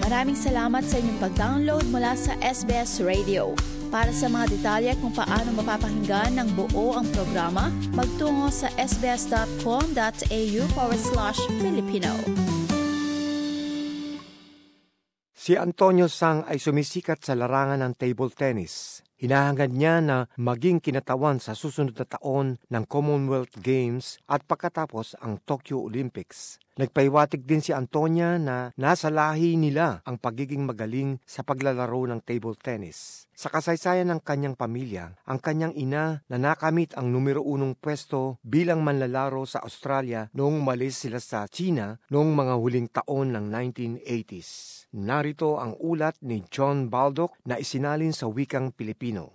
Maraming salamat sa inyong pag-download mula sa SBS Radio. Para sa mga detalye kung paano mapapakinggan ng buo ang programa, magtungo sa sbs.com.au/Filipino. Si Antonio Sang ay sumisikat sa larangan ng table tennis. Hinahangad niya na maging kinatawan sa susunod na taon ng Commonwealth Games at pagkatapos ang Tokyo Olympics. Nagpahiwatig din si Antonia na nasa lahi nila ang pagiging magaling sa paglalaro ng table tennis. Sa kasaysayan ng kanyang pamilya, ang kanyang ina na nakamit ang numero 1 pwesto bilang manlalaro sa Australia noong umalis sila sa China noong mga huling taon ng 1980s. Narito ang ulat ni John Baldock na isinalin sa wikang Pilipino.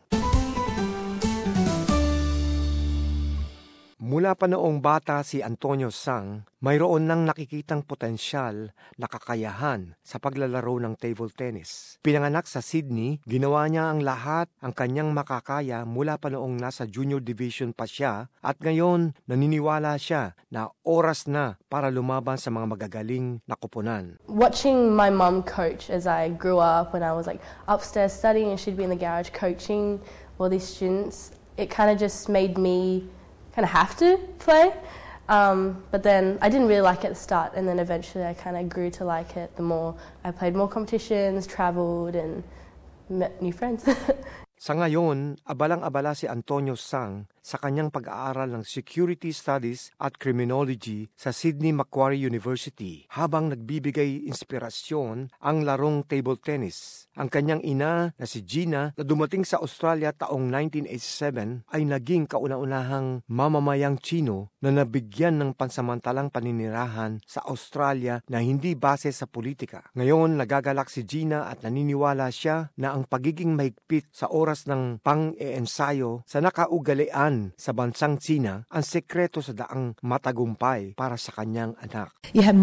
Mula pa noong bata si Antonio Sang, mayroon nang nakikitang potensyal na kakayahan sa paglalaro ng table tennis. Pinanganak sa Sydney, ginawa niya ang lahat ang kanyang makakaya mula pa noong nasa junior division pa siya at ngayon naniniwala siya na oras na para lumaban sa mga magagaling na koponan. Watching my mum coach as I grew up when I was upstairs studying and she'd be in the garage coaching all these students, it kind of just made me kind of have to play, but then I didn't really like it at the start, and then eventually I kind of grew to like it the more I played more competitions, traveled, and met new friends. Sa ngayon, abalang-abala si Antonio Sang sa kanyang pag-aaral ng Security Studies at Criminology sa Sydney Macquarie University habang nagbibigay inspirasyon ang larong table tennis. Ang kanyang ina na si Gina na dumating sa Australia taong 1987 ay naging kauna-unahang mamamayang Chino na nabigyan ng pansamantalang paninirahan sa Australia na hindi base sa politika. Ngayon, nagagalak si Gina at naniniwala siya na ang pagiging mahigpit sa oras ng pang-eensayo sa nakaugalian sa bansang China ang sekreto sa daang matagumpay para sa kanyang anak. You have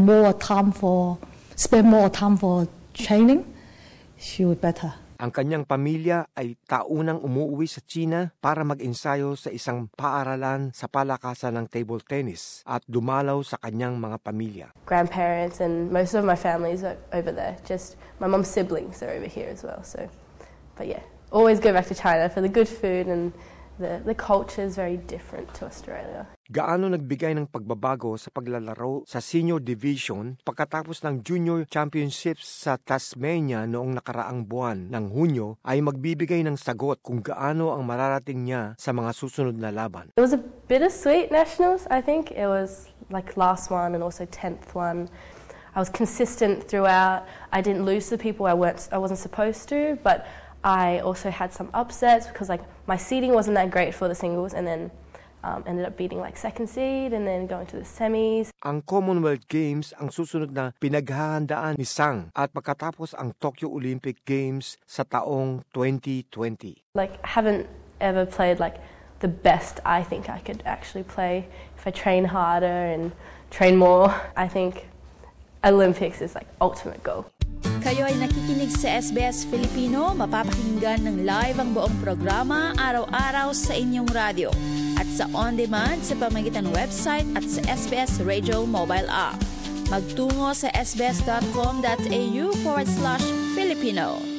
spend more time for training, she would better. Ang kanyang pamilya ay taunang umuwi sa China para mag-ensayo sa isang paaralan sa palakasan ng table tennis at dumalaw sa kanyang mga pamilya. Grandparents and most of my family is over there. Just my mom's siblings are over here as well. But yeah, always go back to China for the good food, and the culture is very different to Australia. Gaano nagbigay ng pagbabago sa paglalaro sa senior division pagkatapos ng junior championships sa Tasmania noong nakaraang buwan ng Hunyo ay magbibigay ng sagot kung gaano ang mararating niya sa mga susunod na laban. It was a bittersweet nationals, I think. It was like last one and also 10th one. I was consistent throughout. I didn't lose to people I wasn't supposed to, but I also had some upsets because my seeding wasn't that great for the singles, and then ended up beating second seed and then going to the semis. Ang Commonwealth Games ang susunod na pinaghahandaan ni Sang at pagkatapos ang Tokyo Olympic Games sa taong 2020. Haven't ever played the best I think I could actually play. If I train harder and train more, I think Olympics is ultimate goal. Kayo ay nakikinig sa SBS Filipino, mapapakinggan ng live ang buong programa araw-araw sa inyong radyo at sa on-demand sa pamamagitan ng website at sa SBS Radio mobile app. Magtungo sa sbs.com.au/Filipino.